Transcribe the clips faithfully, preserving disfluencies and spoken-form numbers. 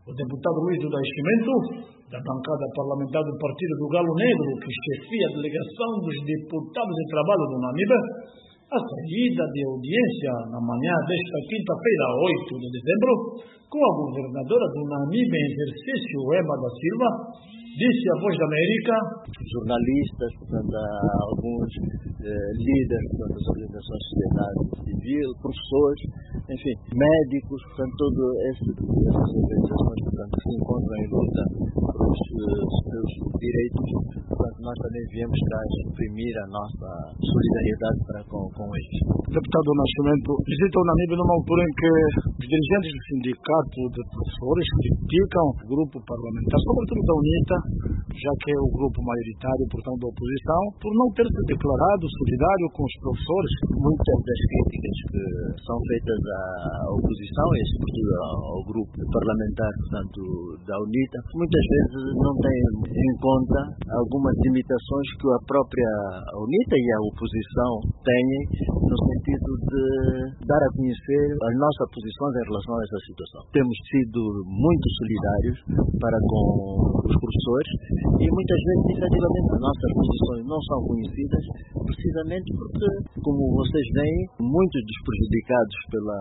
O deputado Luís do Nascimento, da bancada parlamentar do Partido do Galo Negro, que chefia a delegação dos deputados de trabalho do Namibe, a saída de audiência na manhã desta quinta-feira, oito de dezembro, com a governadora do Namibe em exercício, Ema da Silva, disse à Voz da América: jornalistas, portanto, alguns eh, líderes portanto, das organizações de sociedade civil, professores, enfim, médicos, portanto, todas essas organizações portanto, que se encontram em luta pelos uh, seus direitos, portanto, nós também viemos cá exprimir a nossa solidariedade para com, com eles. Deputado Nascimento visita o Namibe numa altura em que os dirigentes do sindicato de professores criticam o grupo parlamentar, sobretudo da UNITA, já que é o grupo maioritário, portanto, da oposição, por não ter se declarado solidário com os professores. Muitas das críticas que são feitas à oposição, e sobretudo ao grupo parlamentar, portanto, da UNITA, muitas vezes não têm em conta algumas limitações que a própria UNITA e a oposição têm, no sentido de dar a conhecer as nossas posições em relação a essa situação. Temos sido muito solidários para com os professores e muitas vezes, efetivamente, as nossas posições não são conhecidas, precisamente porque, como vocês veem, muitos dos prejudicados pela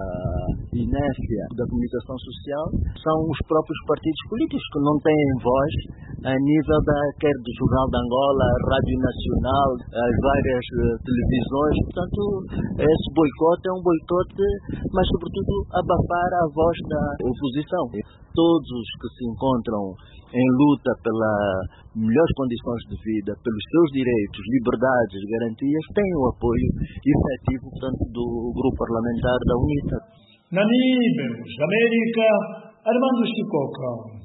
inércia da comunicação social são os próprios partidos políticos que não têm voz a nível da, quer do Jornal de Angola, a Rádio Nacional, as várias uh, televisões. Portanto, esse boicote é um boicote, mas sobretudo abafar a voz da oposição. Todos os que se encontram em luta pelas melhores condições de vida, pelos seus direitos, liberdades, garantias, têm o apoio efetivo, portanto, do grupo parlamentar da UNITA. Namibe, América, Armando Chicoca.